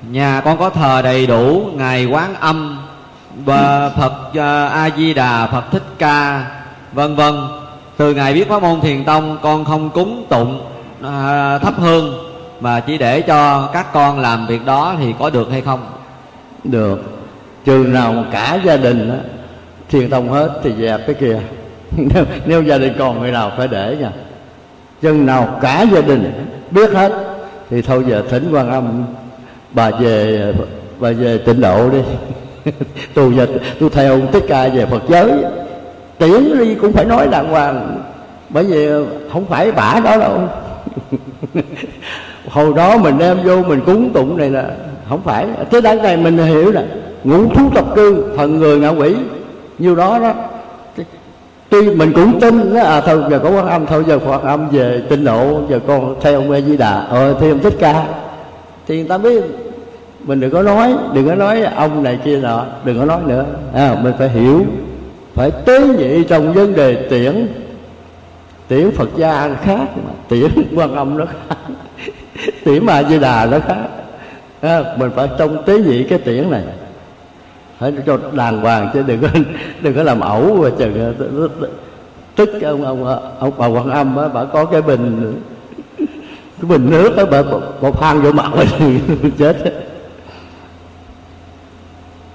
Nhà con có thờ đầy đủ Ngài Quán Âm và Phật A Di Đà, Phật Thích Ca, vân vân. Từ ngày biết pháp môn Thiền Tông, con không cúng tụng thắp hương, mà chỉ để cho các con làm việc đó, thì có được hay không? Được. Chừng nào mà cả gia đình á, Thiền Tông hết thì dẹp cái kia. Nếu gia đình còn người nào phải để nha. Chừng nào cả gia đình biết hết thì thôi giờ thỉnh Quan Âm bà về Tịnh Độ đi. tôi theo ông Thích Ca về Phật giới. Tiễn đi cũng phải nói đàng hoàng, bởi vì không phải bả đó đâu. Hồi đó mình đem vô mình cúng tụng này là không phải. Tới đáng này mình hiểu nè, ngũ thú tập cư, phần người ngạ quỷ nhiêu đó đó. Tuy mình cũng tin đó, thôi giờ có Quan Âm, thôi giờ Quan Âm về Tịnh Độ, giờ con theo ông A Di Đà, theo ông Thích Ca, thì người ta biết. Mình đừng có nói ông này kia nọ, đừng có nói nữa. Mình phải hiểu, phải tế nhị trong vấn đề tiễn Phật gia khác, mà tiễn Quan Âm nó khác, tiễn A Di Đà nó khác. Mình phải trong tế nhị cái tiễn này, phải cho đàng hoàng, chứ đừng có làm ẩu và chừng tức ông bà Quan Âm á, bà có cái bình nước á, bà phan vô mặt mình chết.